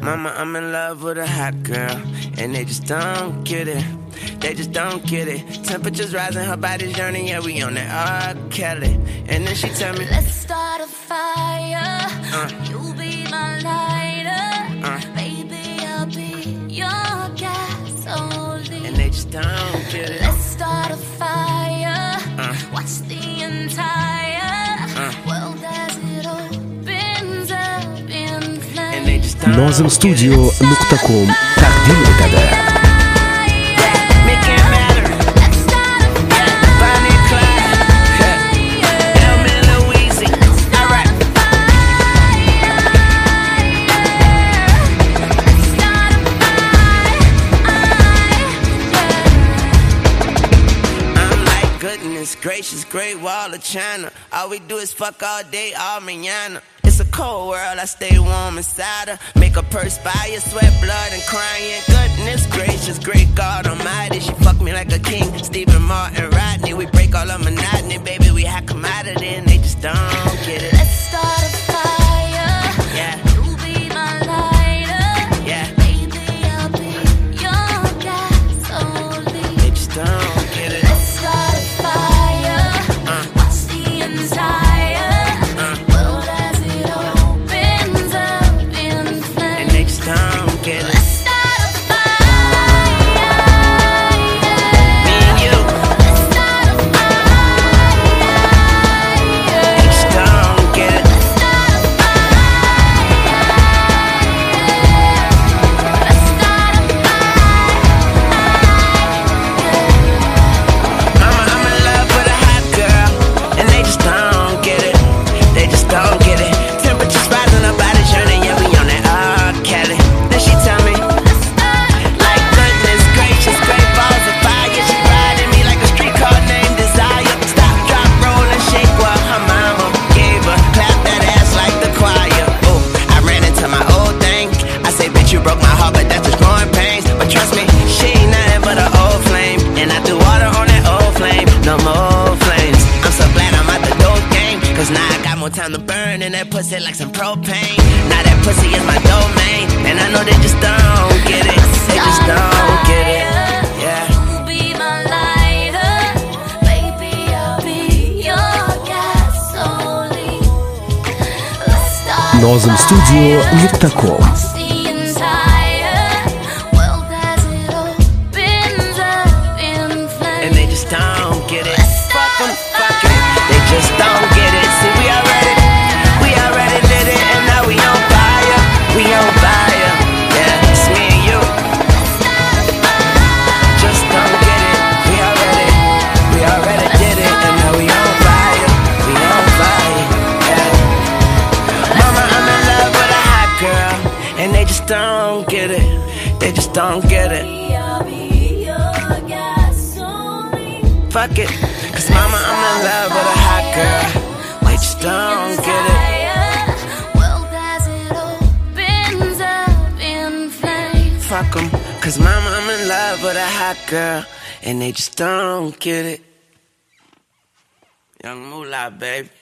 Mama, I'm in love with a hot girl, and they just don't get it. They just don't get it. Temperatures rising, her body's yearning, yeah, we on that R. Kelly. And then she tell me, let's start a fire. You'll be my lighter. Baby, I'll be your gasoline. And they just don't get it. Let's start a fire. Watch the entire world as it opens up in flames. And they just don't get it. نازمستوديو.com تقديم الندى. Gracious, great wall of China. All we do is fuck all day, all mañana. It's a cold world, I stay warm inside her. Make a perspire, sweat, blood, and crying. Goodness gracious, great God Almighty. She fuck me like a king, Stephen Martin, Rodney. We break all the monotony, baby, we hot commodity, and they just don't get it. Let's start a fire. Yeah. You'll be my lighter. Yeah. Baby, I'll be your gasoline. They just don't get it. Let's start a fire. Watch the entire world as it opens up in flames. And they just don't get it. Let's start a fire. Me and you. Let's start a fire. They just don't get it. Let's start a fire. Let's start a Mama, I'm in love with a hot girl, and they just don't get it. They just don't get it. Temperatures rising, her body's yearning, yeah, we on that R. Kelly. Then she tell me, like goodness gracious, great balls of fire. She riding me like a streetcar named Desire. Stop, drop, roll, and shake what her mama gave her. Clap that ass like the choir. Oh, I ran into my old thing. I say, bitch, you broke my heart, but that's just growing pains. But trust me, she ain't nothing but an old flame, and I threw water on that old flame. No more flames. I'm so glad I'm out the dope game, cause now I got more time to burn in that pussy like some propane. Now that pussy is my domain, and I know they just don't get it. They just don't get it. Yeah. You'll be my lighter. Baby, I'll be your gasoline. Let's start a نازمستوديو.com Watch the entire world as it opens up in flames. And they just don't get it. Fuck them, fuck it. They just don't get it. See, we already did it, and now we on fire. We on fire. Yeah, it's me and you. Just don't get it. We already did it, and now we on fire. We on fire. Yeah. Mama, I'm in love with a hot girl, and they just don't get it. They just don't get it. I'll be your gasoline. Fuck it, cause mama, I'm in love with a hot girl. They just don't get it. World as it opens up in flames. Fuck 'em, cause mama, I'm in love with a hot girl, and they just don't get it. Young Moolah, baby.